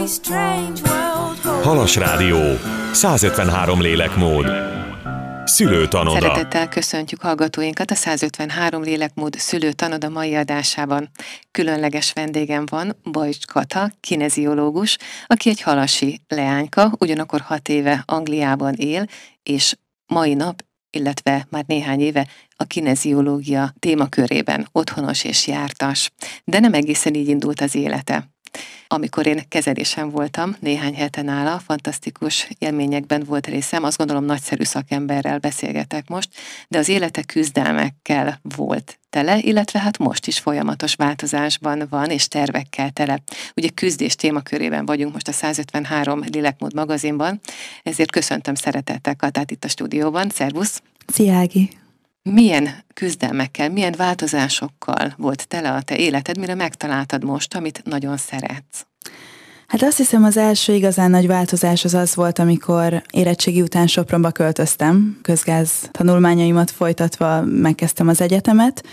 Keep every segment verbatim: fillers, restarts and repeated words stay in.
Halas Rádió, száz ötvenhárom lélekmód. Szülőtanoda. Szeretettel köszöntjük hallgatóinkat a száz ötvenhárom lélekmód Szülőtanoda mai adásában. Különleges vendégem van, Bajcs Kata, kineziológus, aki egy halasi leányka, ugyanakkor hat éve Angliában él, és mai nap, illetve már néhány éve a kineziológia témakörében otthonos és jártas. De nem egészen így indult az élete. Amikor én kezelésen voltam, néhány hete nála, fantasztikus élményekben volt részem, azt gondolom nagyszerű szakemberrel beszélgetek most, de az élete küzdelmekkel volt tele, illetve hát most is folyamatos változásban van, és tervekkel tele. Ugye küzdés témakörében vagyunk most a száz ötvenhárom Lélekmód magazinban, ezért köszöntöm szeretettel Katát itt a stúdióban. Szervusz! Szia, Ági! Milyen küzdelmekkel, milyen változásokkal volt tele a te életed, mire megtaláltad most, amit nagyon szeretsz? Hát azt hiszem, az első igazán nagy változás az az volt, amikor érettségi után Sopronba költöztem, közgáz tanulmányaimat folytatva megkezdtem az egyetemet,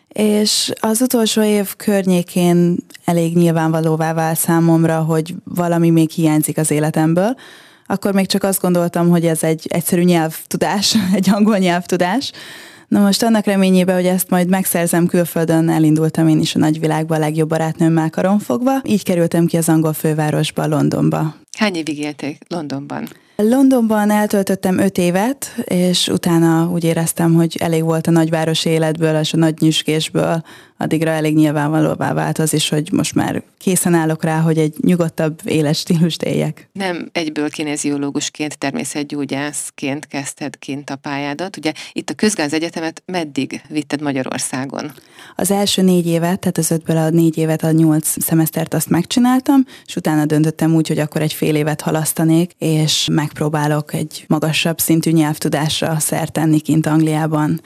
és az utolsó év környékén elég nyilvánvalóvá vált számomra, hogy valami még hiányzik az életemből. Akkor még csak azt gondoltam, hogy ez egy egyszerű nyelvtudás, egy angol nyelvtudás. Na most annak reményében, hogy ezt majd megszerzem külföldön, elindultam én is a nagyvilágba a legjobb barátnőmmel karonfogva. Így kerültem ki az angol fővárosba, Londonba. Hány évig éltél Londonban? Londonban eltöltöttem öt évet, és utána úgy éreztem, hogy elég volt a nagyvárosi életből, és a nagy nyüskésből, addigra elég nyilvánvalóvá vált az is, hogy most már készen állok rá, hogy egy nyugodtabb életstílust éljek. Nem egyből kineziológusként, természetgyógyászként kezdted kint a pályádat. Ugye itt a Közgáz Egyetemet meddig vitted Magyarországon? Az első négy évet, tehát az ötből a négy évet, a nyolc szemesztert azt megcsináltam, és utána döntöttem úgy, hogy akkor egy fél évet halasztanék, és megpróbálok egy magasabb szintű nyelvtudásra szert tenni kint Angliában.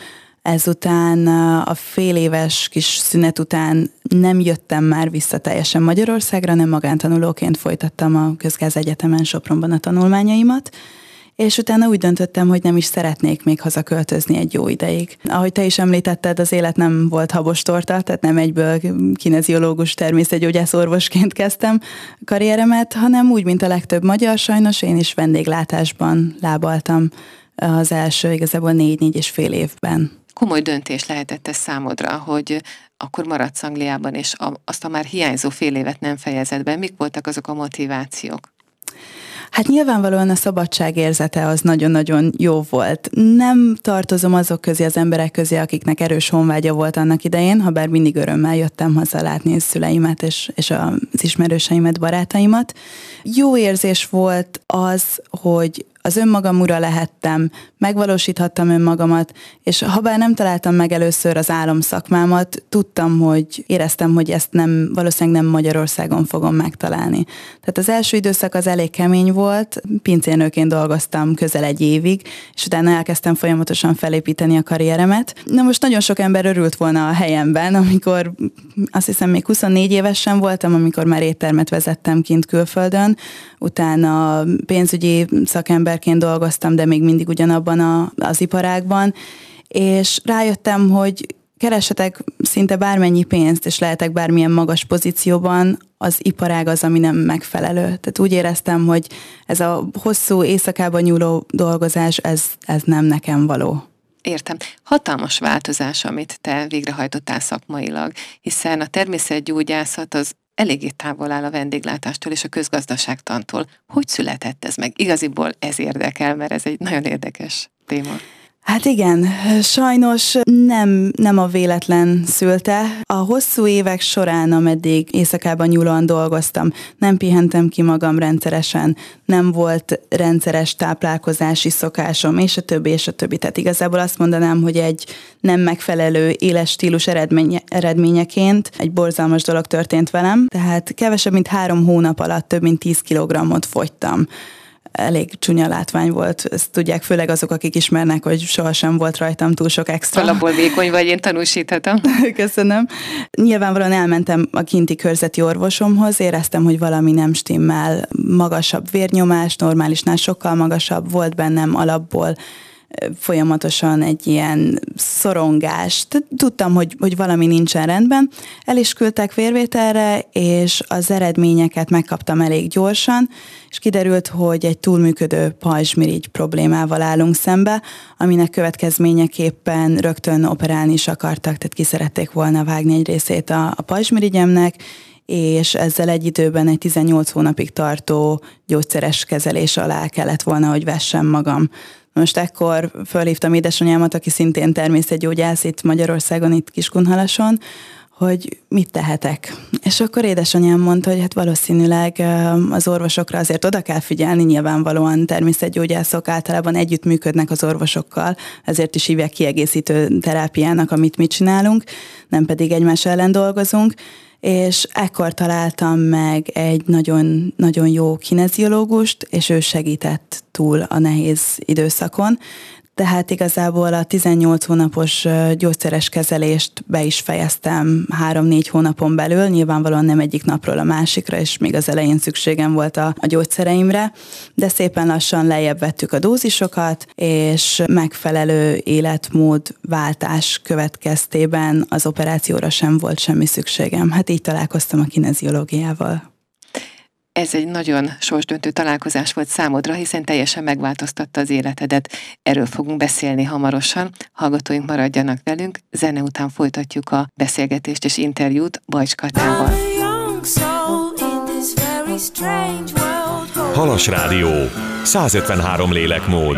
Ezután a fél éves kis szünet után nem jöttem már vissza teljesen Magyarországra, nem magántanulóként folytattam a Közgáz Egyetemen Sopronban a tanulmányaimat, és utána úgy döntöttem, hogy nem is szeretnék még hazaköltözni egy jó ideig. Ahogy te is említetted, az élet nem volt habostorta, tehát nem egyből kineziológus, természetgyógyász orvosként kezdtem a karrieremet, hanem úgy, mint a legtöbb magyar, sajnos én is vendéglátásban lábaltam az első igazából négy-négy és fél évben. Komoly döntés lehetett ez számodra, hogy akkor maradsz Angliában, és azt a már hiányzó fél évet nem fejezed be. Mik voltak azok a motivációk? Hát nyilvánvalóan a szabadság érzete az nagyon-nagyon jó volt. Nem tartozom azok közé, az emberek közé, akiknek erős honvágya volt annak idején, ha bár mindig örömmel jöttem haza látni a szüleimet és, és az ismerőseimet, barátaimat. Jó érzés volt az, hogy az önmagam ura lehettem, megvalósíthattam önmagamat, és ha bár nem találtam meg először az álomszakmámat, tudtam, hogy éreztem, hogy ezt nem, valószínűleg nem Magyarországon fogom megtalálni. Tehát az első időszak az elég kemény volt, pincérnőként dolgoztam közel egy évig, és utána elkezdtem folyamatosan felépíteni a karrieremet. Na most nagyon sok ember örült volna a helyemben, amikor azt hiszem még huszonnégy évesen voltam, amikor már éttermet vezettem kint külföldön, utána pénzügyi szakemberként dolgoztam, de még mindig ugyanabban a, az iparágban, és rájöttem, hogy keressetek szinte bármennyi pénzt, és lehetek bármilyen magas pozícióban, az iparág az, ami nem megfelelő. Tehát úgy éreztem, hogy ez a hosszú éjszakában nyúló dolgozás, ez, ez nem nekem való. Értem. Hatalmas változás, amit te végrehajtottál szakmailag, hiszen a természetgyógyászat az eléggé távol áll a vendéglátástól és a közgazdaságtantól. Hogy született ez meg? Igaziból ez érdekel, mert ez egy nagyon érdekes téma. Hát igen, sajnos nem, nem a véletlen szülte. A hosszú évek során, ameddig éjszakában nyúlóan dolgoztam, nem pihentem ki magam rendszeresen, nem volt rendszeres táplálkozási szokásom, és a többi, és a többi. Tehát igazából azt mondanám, hogy egy nem megfelelő életstílus eredménye, eredményeként egy borzalmas dolog történt velem. Tehát kevesebb, mint három hónap alatt több mint tíz kilogrammot fogytam. Elég csúnya látvány volt, ezt tudják főleg azok, akik ismernek, hogy sohasem volt rajtam túl sok extra. Alapból vékony vagy, én tanúsíthatom. Köszönöm. Nyilvánvalóan elmentem a kinti körzeti orvosomhoz, éreztem, hogy valami nem stimmel, magasabb vérnyomás, normálisnál sokkal magasabb, volt bennem alapból folyamatosan egy ilyen szorongás. Tudtam, hogy, hogy valami nincsen rendben. El is küldtek vérvételre, és az eredményeket megkaptam elég gyorsan, és kiderült, hogy egy túlműködő pajzsmirigy problémával állunk szembe, aminek következményeképpen rögtön operálni is akartak, tehát ki szerették volna vágni egy részét a, a pajzsmirigyemnek, és ezzel egy időben egy tizennyolc hónapig tartó gyógyszeres kezelés alá kellett volna, hogy vessem magam. Most ekkor fölhívtam édesanyámat, aki szintén természetgyógyász itt Magyarországon, itt Kiskunhalason, hogy mit tehetek. És akkor édesanyám mondta, hogy hát valószínűleg az orvosokra azért oda kell figyelni, nyilvánvalóan természetgyógyászok általában együttműködnek az orvosokkal, ezért is hívják kiegészítő terápiának, amit mi csinálunk, nem pedig egymás ellen dolgozunk, és ekkor találtam meg egy nagyon, nagyon jó kineziológust, és ő segített túl a nehéz időszakon. Tehát igazából a tizennyolc hónapos gyógyszeres kezelést be is fejeztem három-négy hónapon belül, nyilvánvalóan nem egyik napról a másikra, és még az elején szükségem volt a, a gyógyszereimre, de szépen lassan lejjebb vettük a dózisokat, és megfelelő életmódváltás következtében az operációra sem volt semmi szükségem. Hát így találkoztam a kineziológiával. Ez egy nagyon sorsdöntő találkozás volt számodra, hiszen teljesen megváltoztatta az életedet. Erről fogunk beszélni hamarosan. Hallgatóink maradjanak velünk, zene után folytatjuk a beszélgetést és interjút Bajcs Katával. Halas Rádió, száz ötvenhárom lélekmód.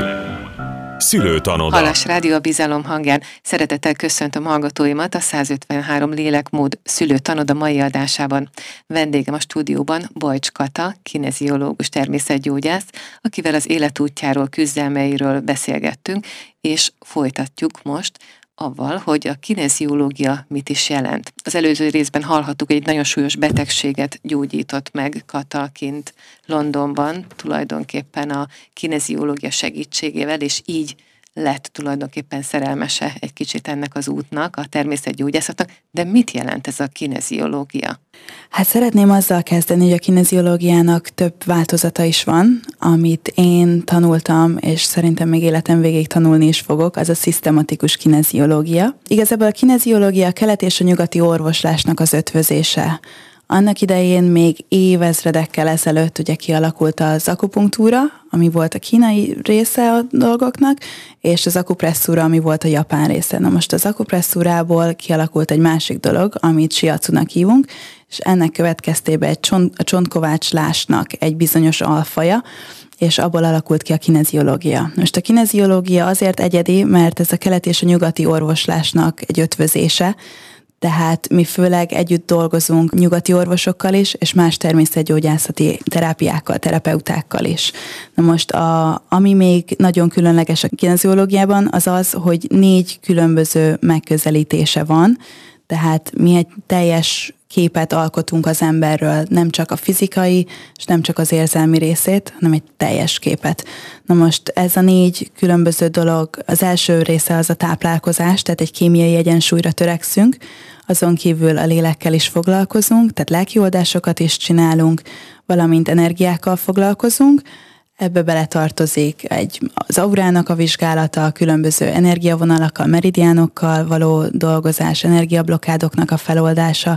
Szülőtanoda. Halas Rádió a bizalom hangján. Szeretettel köszöntöm hallgatóimat a száz ötvenhárom lélekmód szülőtanoda mai adásában. Vendégem a stúdióban Bajcs Kata, kineziológus, természetgyógyász, akivel az életútjáról, küzdelmeiről beszélgettünk, és folytatjuk most avval, hogy a kineziológia mit is jelent. Az előző részben hallhattuk, hogy egy nagyon súlyos betegséget gyógyított meg Kata kint Londonban, tulajdonképpen a kineziológia segítségével, és így lett tulajdonképpen szerelmese egy kicsit ennek az útnak, a természetgyógyászatnak, de mit jelent ez a kineziológia? Hát szeretném azzal kezdeni, hogy a kineziológiának több változata is van, amit én tanultam, és szerintem még életem végéig tanulni is fogok, az a szisztematikus kineziológia. Igazából a kineziológia a kelet és a nyugati orvoslásnak az ötvözése. Annak idején még évezredekkel ezelőtt ugye kialakult az akupunktúra, ami volt a kínai része a dolgoknak, és az akupresszúra, ami volt a japán része. Na most az akupresszúrából kialakult egy másik dolog, amit shiatsunak hívunk, és ennek következtében egy csont, a csontkovácslásnak egy bizonyos alfaja, és abból alakult ki a kineziológia. Most a kineziológia azért egyedi, mert ez a kelet és a nyugati orvoslásnak egy ötvözése, tehát mi főleg együtt dolgozunk nyugati orvosokkal is, és más természetgyógyászati terápiákkal, terapeutákkal is. Na most, a, ami még nagyon különleges a kineziológiában, az az, hogy négy különböző megközelítése van, tehát mi egy teljes képet alkotunk az emberről, nem csak a fizikai, és nem csak az érzelmi részét, hanem egy teljes képet. Na most ez a négy különböző dolog, az első része az a táplálkozás, tehát egy kémiai egyensúlyra törekszünk, azon kívül a lélekkel is foglalkozunk, tehát lelkioldásokat is csinálunk, valamint energiákkal foglalkozunk. Ebbe beletartozik egy, az aurának a vizsgálata, a különböző energiavonalakkal, meridiánokkal való dolgozás, energiablokkádoknak a feloldása,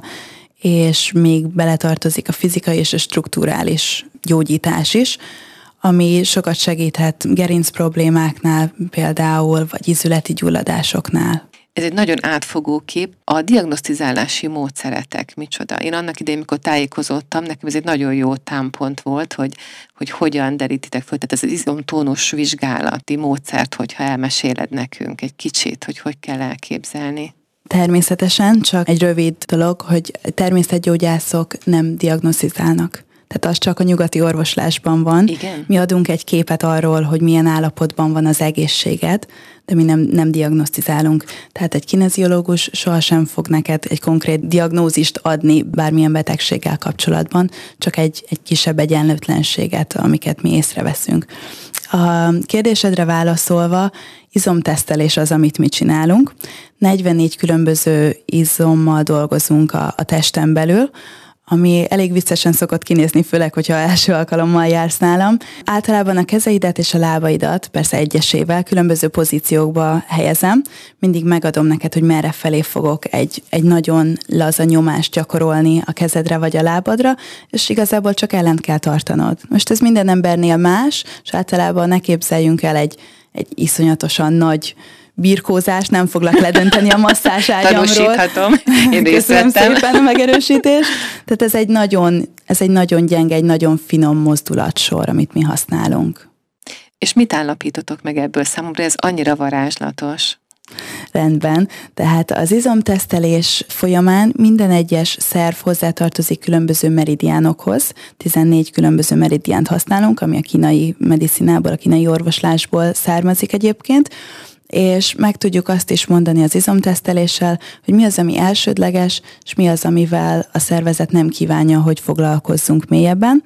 és még beletartozik a fizikai és a strukturális gyógyítás is, ami sokat segíthet gerinc problémáknál például, vagy ízületi gyulladásoknál. Ez egy nagyon átfogó kép. A diagnosztizálási módszeretek micsoda? Én annak idején, mikor tájékozódtam, nekem ez egy nagyon jó támpont volt, hogy, hogy hogyan derítitek föl. Tehát ez az izomtónus vizsgálati módszert, hogyha elmeséled nekünk egy kicsit, hogy hogy kell elképzelni. Természetesen, csak egy rövid dolog, hogy természetgyógyászok nem diagnosztizálnak. Tehát az csak a nyugati orvoslásban van. Igen. Mi adunk egy képet arról, hogy milyen állapotban van az egészséged, de mi nem, nem diagnosztizálunk. Tehát egy kineziológus sohasem fog neked egy konkrét diagnózist adni bármilyen betegséggel kapcsolatban, csak egy, egy kisebb egyenlőtlenséget, amiket mi észreveszünk. A kérdésedre válaszolva, izomtesztelés az, amit mi csinálunk. negyvennégy különböző izommal dolgozunk a, a testen belül, ami elég viccesen szokott kinézni, főleg, hogyha első alkalommal jársz nálam. Általában a kezeidet és a lábaidat, persze egyesével, különböző pozíciókba helyezem. Mindig megadom neked, hogy merre felé fogok egy, egy nagyon laza nyomást gyakorolni a kezedre vagy a lábadra, és igazából csak ellent kell tartanod. Most ez minden embernél más, és általában ne képzeljünk el egy, egy iszonyatosan nagy birkózás, nem foglak ledönteni a masszázs ágyamról. Tanúsíthatom, én részt Köszönöm vettem. szépen a megerősítést. Tehát ez egy nagyon, ez egy nagyon gyenge, egy nagyon finom mozdulatsor, amit mi használunk. És mit állapítotok meg ebből? Számomra ez annyira varázslatos. Rendben. Tehát az izomtesztelés folyamán minden egyes szerv hozzátartozik különböző meridiánokhoz. tizennégy különböző meridiánt használunk, ami a kínai medicinából, a kínai orvoslásból származik egyébként, és meg tudjuk azt is mondani az izomteszteléssel, hogy mi az, ami elsődleges, és mi az, amivel a szervezet nem kívánja, hogy foglalkozzunk mélyebben.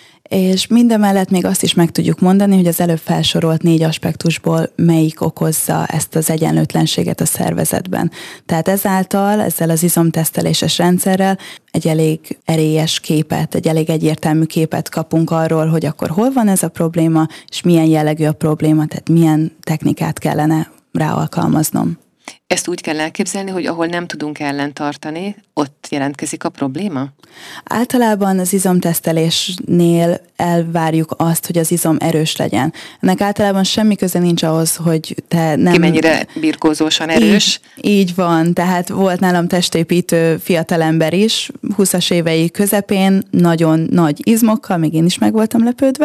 És mindemellett még azt is meg tudjuk mondani, hogy az előbb felsorolt négy aspektusból melyik okozza ezt az egyenlőtlenséget a szervezetben. Tehát ezáltal, ezzel az izomteszteléses rendszerrel egy elég erélyes képet, egy elég egyértelmű képet kapunk arról, hogy akkor hol van ez a probléma, és milyen jellegű a probléma, tehát milyen technikát kellene rá alkalmaznom. Ezt úgy kell elképzelni, hogy ahol nem tudunk ellentartani, ott jelentkezik a probléma? Általában az izomtesztelésnél elvárjuk azt, hogy az izom erős legyen. Ennek általában semmi köze nincs ahhoz, hogy te nem... Ki mennyire birkózósan erős? Így, így van, tehát volt nálam testépítő fiatalember is, húszas évei közepén, nagyon nagy izmokkal, még én is meg voltam lepődve,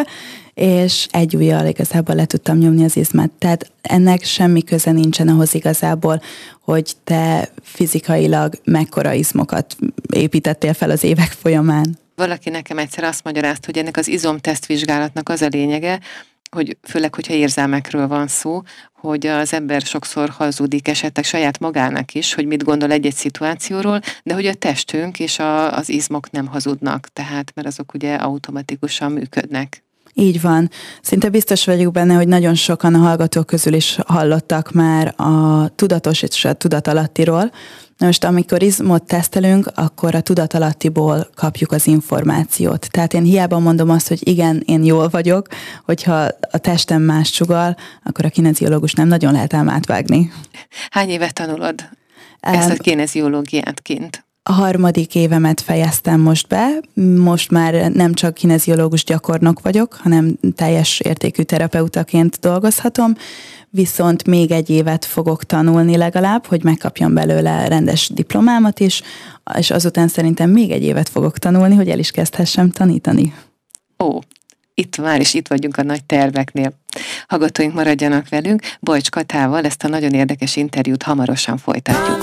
és egy ujjal igazából le tudtam nyomni az izmát. Tehát ennek semmi köze nincsen ahhoz igazából, hogy te fizikailag mekkora izmokat építettél fel az évek folyamán. Valaki nekem egyszer azt magyarázta, hogy ennek az izomtesztvizsgálatnak az a lényege, hogy főleg, hogyha érzelmekről van szó, hogy az ember sokszor hazudik esetleg saját magának is, hogy mit gondol egy-egy szituációról, de hogy a testünk és a, az izmok nem hazudnak, tehát mert azok ugye automatikusan működnek. Így van. Szinte biztos vagyok benne, hogy nagyon sokan a hallgatók közül is hallottak már a tudatos és a tudatalattiról. Na most, amikor izmot tesztelünk, akkor a tudatalattiból kapjuk az információt. Tehát én hiába mondom azt, hogy igen, én jól vagyok, hogyha a testem más sugal, akkor a kineziológus nem nagyon lehet ám átvágni. Hány évet tanulod ezt a kineziológiát kint? A harmadik évemet fejeztem most be, most már nem csak kineziológus gyakornok vagyok, hanem teljes értékű terapeutaként dolgozhatom, viszont még egy évet fogok tanulni legalább, hogy megkapjam belőle rendes diplomámat is, és azután szerintem még egy évet fogok tanulni, hogy el is kezdhessem tanítani. Ó, itt már is itt vagyunk a nagy terveknél. Hallgatóink maradjanak velünk, Bajcs Katával ezt a nagyon érdekes interjút hamarosan folytatjuk.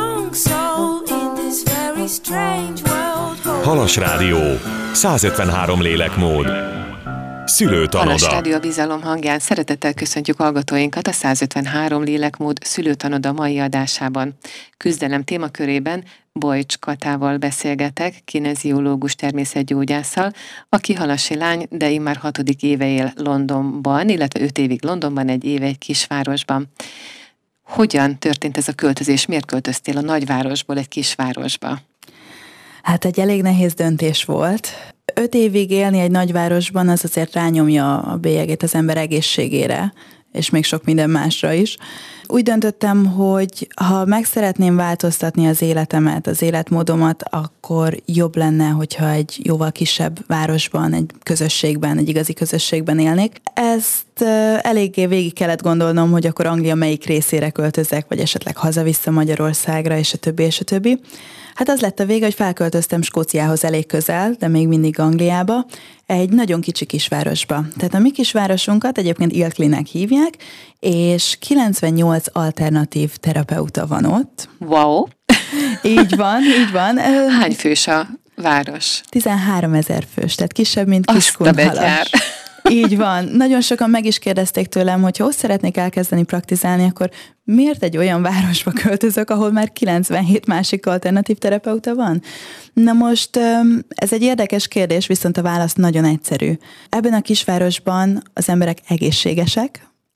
Halas Rádió, száz ötvenhárom lélekmód. Szülőtanoda. Halas Rádió a bizalom hangján szeretettel köszöntjük hallgatóinkat a száz ötvenhárom lélekmód Szülőtanoda mai adásában. Küzdelem témakörében Bajcs Katával beszélgetek, kineziológus természetgyógyásszal, aki halasi lány, de immár hatodik éve él Londonban, illetve öt évig Londonban, egy éve egy kisvárosban. Hogyan történt ez a költözés? Miért költöztél a nagyvárosból egy kisvárosba? Hát egy elég nehéz döntés volt. Öt évig élni egy nagyvárosban, az azért rányomja a bélyegét az ember egészségére, és még sok minden másra is. Úgy döntöttem, hogy ha meg szeretném változtatni az életemet, az életmódomat, akkor jobb lenne, hogyha egy jóval kisebb városban, egy közösségben, egy igazi közösségben élnék. Ezt eléggé végig kellett gondolnom, hogy akkor Anglia melyik részére költözek, vagy esetleg haza-vissza Magyarországra, és a többi, és a többi. Hát az lett a vége, hogy felköltöztem Skóciához elég közel, de még mindig Angliába, egy nagyon kicsi kisvárosba. Tehát a mi kisvárosunkat egyébként Ilkleynek hívják, és kilencvennyolc alternatív terapeuta van ott. Wow! Így van, így van. Hány fős a város? tizenháromezer fős, tehát kisebb, mint Azt Kiskunhalas. Így van. Nagyon sokan meg is kérdezték tőlem, hogy ha ott szeretnék elkezdeni praktizálni, akkor miért egy olyan városba költözök, ahol már kilencvenhét másik alternatív terapeuta van? Na most ez egy érdekes kérdés, viszont a válasz nagyon egyszerű. Ebben a kisvárosban az emberek egészségesek,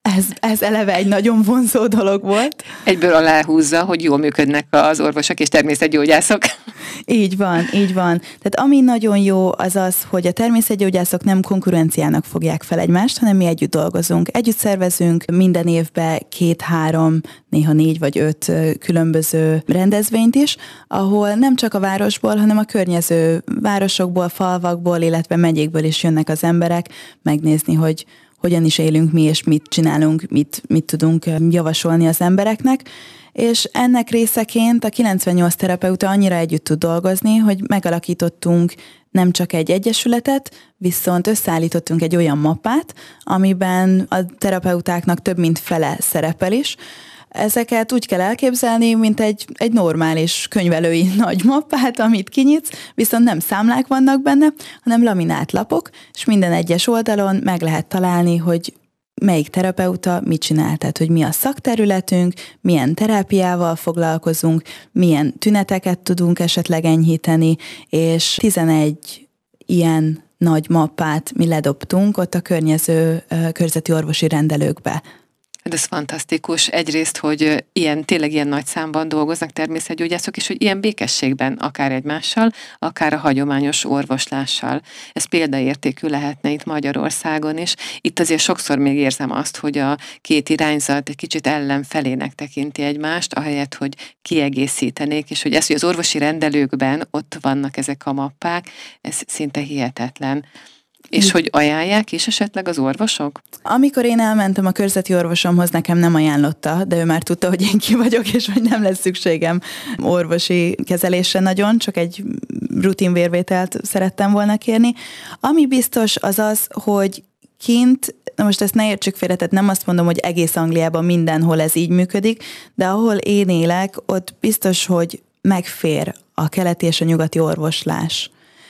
Ez, ez eleve egy nagyon vonzó dolog volt. Egyből aláhúzza, hogy jól működnek az orvosok és természetgyógyászok. Így van, így van. Tehát ami nagyon jó, az az, hogy a természetgyógyászok nem konkurenciának fogják fel egymást, hanem mi együtt dolgozunk. Együtt szervezünk minden évben két-három, néha négy vagy öt különböző rendezvényt is, ahol nem csak a városból, hanem a környező városokból, falvakból, illetve megyékből is jönnek az emberek megnézni, hogy hogyan is élünk mi, és mit csinálunk, mit, mit tudunk javasolni az embereknek. És ennek részeként a kilencvennyolc terapeuta annyira együtt tud dolgozni, hogy megalakítottunk nem csak egy egyesületet, viszont összeállítottunk egy olyan mappát, amiben a terapeutáknak több mint fele szerepel is. Ezeket úgy kell elképzelni, mint egy, egy normális könyvelői nagy mappát, amit kinyitsz, viszont nem számlák vannak benne, hanem laminált lapok, és minden egyes oldalon meg lehet találni, hogy melyik terapeuta mit csinál, tehát hogy mi a szakterületünk, milyen terápiával foglalkozunk, milyen tüneteket tudunk esetleg enyhíteni, és tizenegy ilyen nagy mappát mi ledobtunk ott a környező körzeti orvosi rendelőkbe. De ez fantasztikus. Egyrészt, hogy ilyen, tényleg ilyen nagy számban dolgoznak természetgyógyászok, és hogy ilyen békességben, akár egymással, akár a hagyományos orvoslással. Ez példaértékű lehetne itt Magyarországon is. Itt azért sokszor még érzem azt, hogy a két irányzat egy kicsit ellenfelének tekinti egymást, ahelyett, hogy kiegészítenék, és hogy ez, hogy az orvosi rendelőkben ott vannak ezek a mappák, ez szinte hihetetlen. És hogy ajánlják is esetleg az orvosok? Amikor én elmentem a körzeti orvosomhoz, nekem nem ajánlotta, de ő már tudta, hogy én ki vagyok, és hogy nem lesz szükségem orvosi kezelésre nagyon, csak egy rutin vérvételt szerettem volna kérni. Ami biztos az az, hogy kint, na most ezt ne értsük félre, tehát nem azt mondom, hogy egész Angliában mindenhol ez így működik, de ahol én élek, ott biztos, hogy megfér a keleti és a nyugati orvoslás.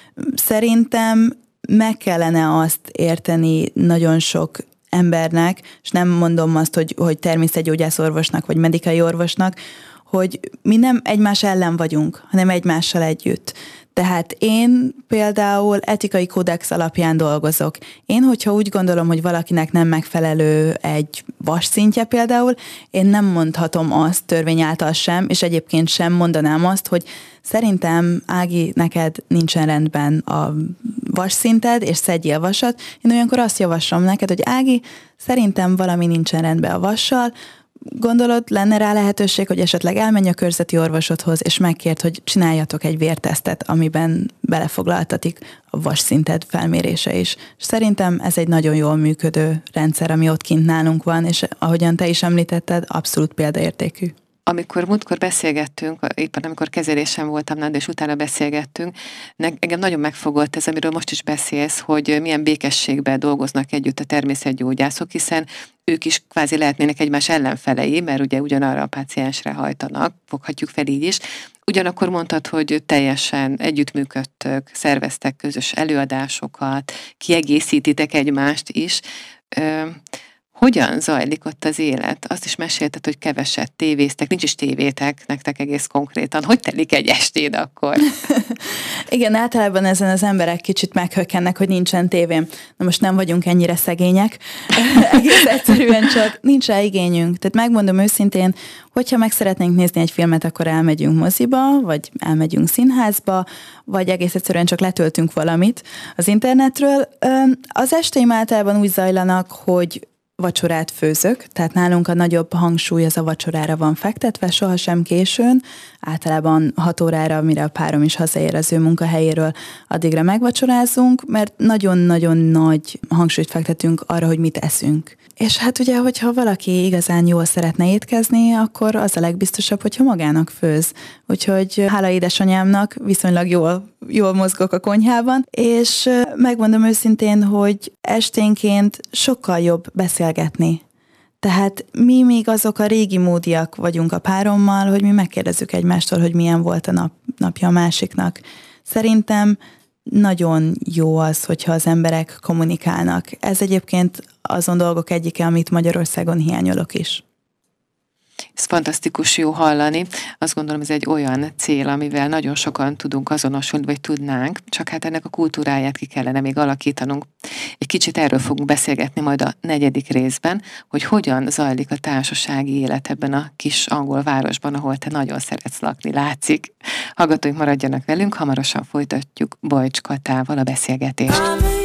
Szerintem meg kellene azt érteni nagyon sok embernek, és nem mondom azt, hogy, hogy természetgyógyászorvosnak, vagy medikai orvosnak, hogy mi nem egymás ellen vagyunk, hanem egymással együtt. Tehát én például etikai kódex alapján dolgozok. Én, hogyha úgy gondolom, hogy valakinek nem megfelelő egy vasszintje például, én nem mondhatom azt törvény által sem, és egyébként sem mondanám azt, hogy szerintem, Ági, neked nincsen rendben a vasszinted, és szedjél vasat. Én olyankor azt javaslom neked, hogy Ági, szerintem valami nincsen rendben a vassal, gondolod, lenne rá lehetőség, hogy esetleg elmenj a körzeti orvosodhoz, és megkért, hogy csináljatok egy vértesztet, amiben belefoglaltatik a vasszinted felmérése is. És szerintem ez egy nagyon jól működő rendszer, ami ott kint nálunk van, és ahogyan te is említetted, abszolút példaértékű. Amikor múltkor beszélgettünk, éppen amikor kezelésen voltam nálad, és utána beszélgettünk, engem nagyon megfogott ez, amiről most is beszélsz, hogy milyen békességben dolgoznak együtt a természetgyógyászok, hiszen ők is kvázi lehetnének egymás ellenfelei, mert ugye ugyanarra a páciensre hajtanak, foghatjuk fel így is. Ugyanakkor mondtad, hogy teljesen együttműködtök, szerveztek közös előadásokat, kiegészítitek egymást is. Hogyan zajlik ott az élet? Azt is mesélted, hogy keveset tévéztek, nincs is tévétek nektek egész konkrétan. Hogy telik egy estéd akkor? Igen, általában ezen az emberek kicsit meghökkennek, hogy nincsen tévém. Na most nem vagyunk ennyire szegények. Egész egyszerűen csak nincs rá igényünk. Tehát megmondom őszintén, hogyha meg szeretnénk nézni egy filmet, akkor elmegyünk moziba, vagy elmegyünk színházba, vagy egész egyszerűen csak letöltünk valamit az internetről. Az estéim általában úgy zajlanak, hogy vacsorát főzök, tehát nálunk a nagyobb hangsúly az a vacsorára van fektetve, sohasem későn, általában hat órára, mire a párom is hazaér az ő munkahelyéről, addigra megvacsorázunk, mert nagyon-nagyon nagy hangsúlyt fektetünk arra, hogy mit eszünk. És hát ugye, hogyha valaki igazán jól szeretne étkezni, akkor az a legbiztosabb, hogyha magának főz. Úgyhogy hála édesanyámnak viszonylag jól, jól mozgok a konyhában, és megmondom őszintén, hogy esténként sokkal jobb beszélgetni. Tehát mi még azok a régi módiak vagyunk a párommal, hogy mi megkérdezzük egymástól, hogy milyen volt a nap, napja a másiknak. Szerintem nagyon jó az, hogyha az emberek kommunikálnak. Ez egyébként azon dolgok egyike, amit Magyarországon hiányolok is. Ez fantasztikus jó hallani. Azt gondolom, ez egy olyan cél, amivel nagyon sokan tudunk azonosulni, vagy tudnánk, csak hát ennek a kultúráját ki kellene még alakítanunk. Egy kicsit erről fogunk beszélgetni majd a negyedik részben, hogy hogyan zajlik a társasági élet ebben a kis angol városban, ahol te nagyon szeretsz lakni, látszik. Hallgatóink, maradjanak velünk, hamarosan folytatjuk Bajcs Katával a beszélgetést.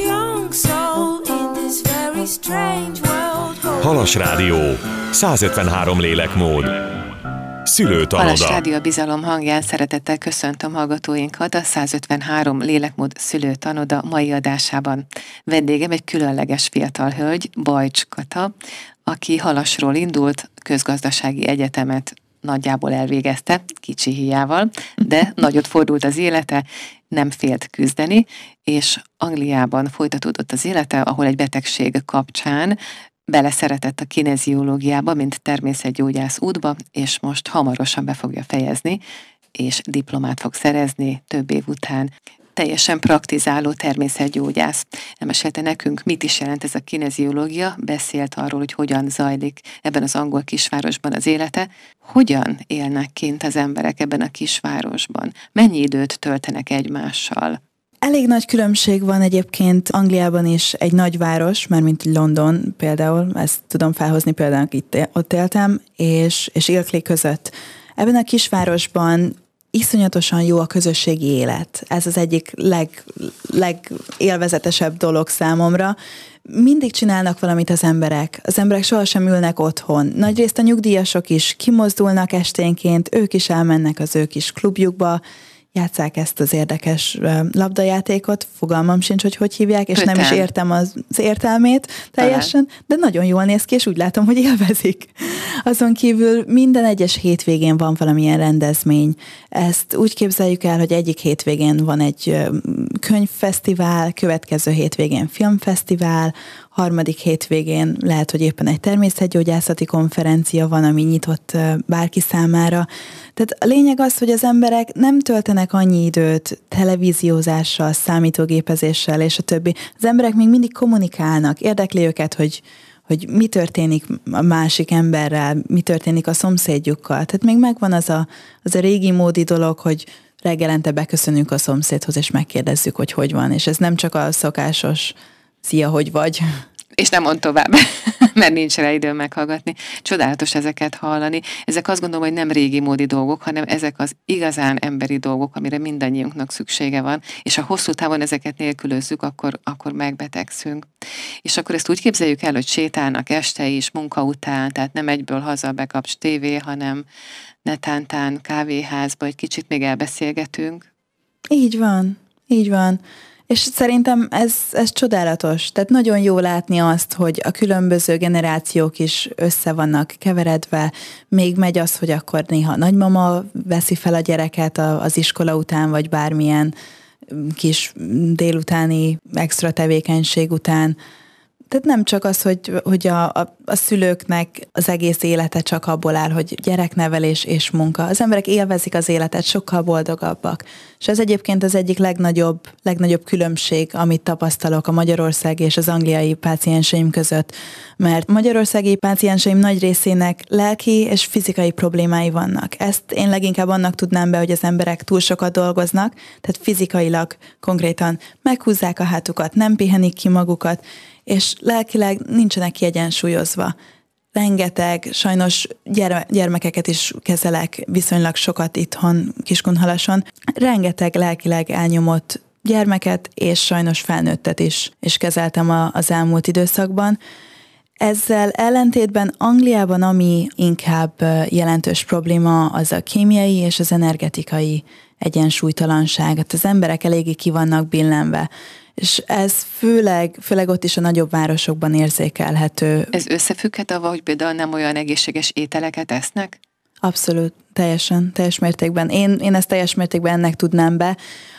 Halas Rádió, száz ötvenhárom lélekmód. Szülőtanoda. Halas Rádió a bizalom hangján szeretettel köszöntöm hallgatóinkat a száz ötvenhárom lélekmód szülőtanoda mai adásában. Vendégem egy különleges fiatal hölgy, Bajcs Kata, aki Halasról indult, közgazdasági egyetemet nagyjából elvégezte, kicsi híjával, de nagyot fordult az élete, nem félt küzdeni, és Angliában folytatódott az élete, ahol egy betegség kapcsán beleszeretett a kineziológiába, mint természetgyógyász útba, és most hamarosan be fogja fejezni, és diplomát fog szerezni több év után. Teljesen praktizáló természetgyógyász. Elmesélte nekünk, mit is jelent ez a kineziológia, beszélt arról, hogy hogyan zajlik ebben az angol kisvárosban az élete, hogyan élnek kint az emberek ebben a kisvárosban, mennyi időt töltenek egymással. Elég nagy különbség van egyébként Angliában is egy nagyváros, mert mint London például, ezt tudom felhozni például, itt ott éltem, és, és Ilkley között. Ebben a kisvárosban iszonyatosan jó a közösségi élet. Ez az egyik leg, legélvezetesebb dolog számomra. Mindig csinálnak valamit az emberek. Az emberek sohasem ülnek otthon. Nagyrészt a nyugdíjasok is kimozdulnak esténként, ők is elmennek az ő kis klubjukba, játsszák ezt az érdekes labdajátékot, fogalmam sincs, hogy hogy hívják, és Öten. nem is értem az értelmét teljesen, Talán. de nagyon jól néz ki, és úgy látom, hogy élvezik. Azon kívül minden egyes hétvégén van valamilyen rendezmény. Ezt úgy képzeljük el, hogy egyik hétvégén van egy könyvfesztivál, következő hétvégén filmfesztivál, harmadik hétvégén lehet, hogy éppen egy természetgyógyászati konferencia van, ami nyitott bárki számára. Tehát a lényeg az, hogy az emberek nem töltenek annyi időt televíziózással, számítógépezéssel és a többi. Az emberek még mindig kommunikálnak, érdekli őket, hogy, hogy mi történik a másik emberrel, mi történik a szomszédjukkal. Tehát még megvan az a, az a régi módi dolog, hogy reggelente beköszönünk a szomszédhoz, és megkérdezzük, hogy hogy van. És ez nem csak a szokásos szia, hogy vagy. És nem mond tovább, mert nincs rá időm meghallgatni. Csodálatos ezeket hallani. Ezek azt gondolom, hogy nem régi módi dolgok, hanem ezek az igazán emberi dolgok, amire mindannyiunknak szüksége van, és ha hosszú távon ezeket nélkülözzük, akkor, akkor megbetegszünk. És akkor ezt úgy képzeljük el, hogy sétálnak este is, munka után, tehát nem egyből haza bekapcs tévé, hanem netántán kávéházba, egy kicsit még elbeszélgetünk. Így van, így van. És szerintem ez, ez csodálatos. Tehát nagyon jó látni azt, hogy a különböző generációk is össze vannak keveredve. Még megy az, hogy akkor néha nagymama veszi fel a gyereket az iskola után, vagy bármilyen kis délutáni extra tevékenység után. Tehát nem csak az, hogy, hogy a, a, a szülőknek az egész élete csak abból áll, hogy gyereknevelés és munka. Az emberek élvezik az életet, sokkal boldogabbak. És ez egyébként az egyik legnagyobb, legnagyobb különbség, amit tapasztalok a magyarországi és az angliai pácienseim között. Mert magyarországi pácienseim nagy részének lelki és fizikai problémái vannak. Ezt én leginkább annak tudnám be, hogy az emberek túl sokat dolgoznak, tehát fizikailag konkrétan meghúzzák a hátukat, nem pihenik ki magukat, és lelkileg nincsenek kiegyensúlyozva. Rengeteg, sajnos gyere, gyermekeket is kezelek viszonylag sokat itthon Kiskunhalason. Rengeteg lelkileg elnyomott gyermeket, és sajnos felnőttet is, és kezeltem a, az elmúlt időszakban. Ezzel ellentétben Angliában, ami inkább jelentős probléma, az a kémiai és az energetikai egyensúlytalanság. Hát az emberek eléggé ki vannak billenve. És ez főleg, főleg ott is a nagyobb városokban érzékelhető. Ez összefügghet avval, hogy például nem olyan egészséges ételeket esznek? Abszolút, teljesen, teljes mértékben. Én, én ezt teljes mértékben ennek tudnám be.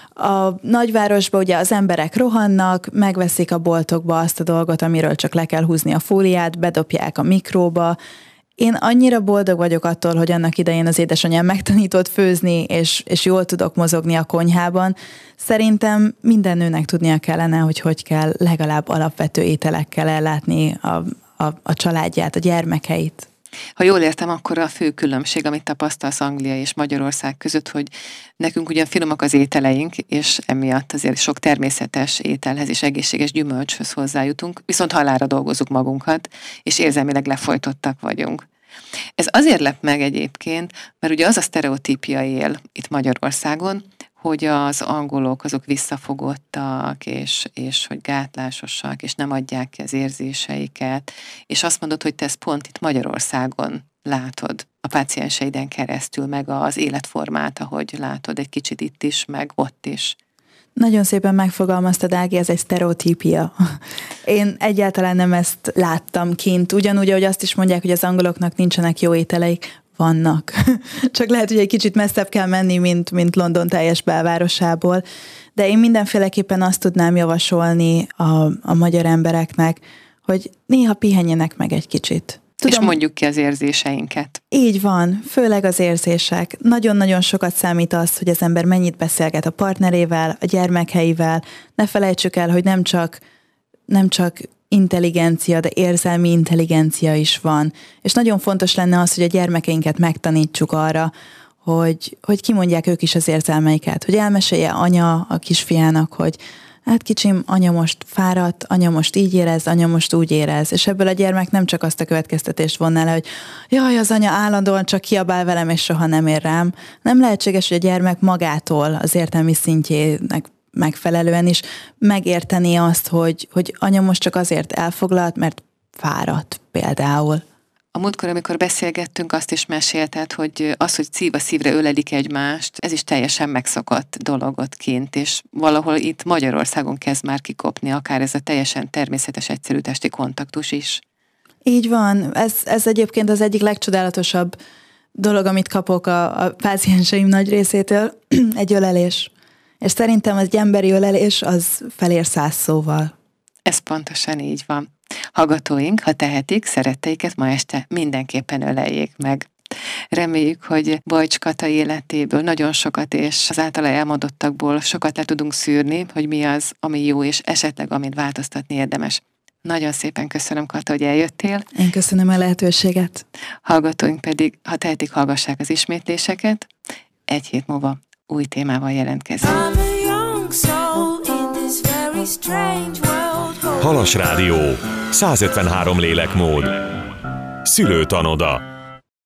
A nagyvárosban ugye az emberek rohannak, megveszik a boltokba azt a dolgot, amiről csak le kell húzni a fóliát, bedobják a mikróba. Én annyira boldog vagyok attól, hogy annak idején az édesanyám megtanított főzni, és, és jól tudok mozogni a konyhában. Szerintem minden nőnek tudnia kellene, hogy hogy kell legalább alapvető ételekkel ellátni a, a, a családját, a gyermekeit. Ha jól értem, akkor a fő különbség, amit tapasztalsz Anglia és Magyarország között, hogy nekünk ugyan finomak az ételeink, és emiatt azért sok természetes ételhez és egészséges gyümölcshöz hozzájutunk, viszont halálra dolgozunk magunkat, és érzelmileg lefolytottak vagyunk. Ez azért lep meg egyébként, mert ugye az a sztereotípia él itt Magyarországon, hogy az angolok azok visszafogottak, és, és hogy gátlásosak, és nem adják ki az érzéseiket, és azt mondod, hogy te ezt pont itt Magyarországon látod a pácienseiden keresztül, meg az életformát, ahogy látod egy kicsit itt is, meg ott is. Nagyon szépen megfogalmaztad, Ági, ez egy sztereotípia. Én egyáltalán nem ezt láttam kint. Ugyanúgy, ahogy azt is mondják, hogy az angoloknak nincsenek jó ételeik, vannak. Csak lehet, hogy egy kicsit messzebb kell menni, mint, mint London teljes belvárosából. De én mindenféleképpen azt tudnám javasolni a, a magyar embereknek, hogy néha pihenjenek meg egy kicsit. Tudom, és mondjuk ki az érzéseinket. Így van, főleg az érzések. Nagyon-nagyon sokat számít az, hogy az ember mennyit beszélget a partnerével, a gyermekeivel. Ne felejtsük el, hogy nem csak, nem csak intelligencia, de érzelmi intelligencia is van. És nagyon fontos lenne az, hogy a gyermekeinket megtanítsuk arra, hogy, hogy kimondják ők is az érzelmeiket. Hogy elmesélje anya a kisfiának, hogy hát kicsim, anya most fáradt, anya most így érez, anya most úgy érez. És ebből a gyermek nem csak azt a következtetést vonná le, hogy jaj, az anya állandóan csak kiabál velem, és soha nem ér rám. Nem lehetséges, hogy a gyermek magától az értelmi szintjének megfelelően is megérteni azt, hogy, hogy anya most csak azért elfoglalt, mert fáradt például. A múltkor, amikor beszélgettünk, azt is mesélted, hogy az, hogy szív a szívre ölelik egymást, ez is teljesen megszokott dolog ott kint, és valahol itt Magyarországon kezd már kikopni, akár ez a teljesen természetes, egyszerű testi kontaktus is. Így van. Ez, ez egyébként az egyik legcsodálatosabb dolog, amit kapok a, a pácienseim nagy részétől, egy ölelés. És szerintem az egy emberi ölelés, az felér száz szóval. Ez pontosan így van. Hallgatóink, ha tehetik, szeretteiket ma este mindenképpen öleljék meg. Reméljük, hogy Bajcs Kata életéből nagyon sokat, és az általa elmondottakból sokat le tudunk szűrni, hogy mi az, ami jó, és esetleg amit változtatni érdemes. Nagyon szépen köszönöm, Kata, hogy eljöttél. Én köszönöm a lehetőséget. Hallgatóink pedig, ha tehetik, hallgassák az ismétléseket. Egy hét múlva új témával jelentkezünk. Halas Rádió, száz ötvenhárom lélekmód. Szülőtanoda.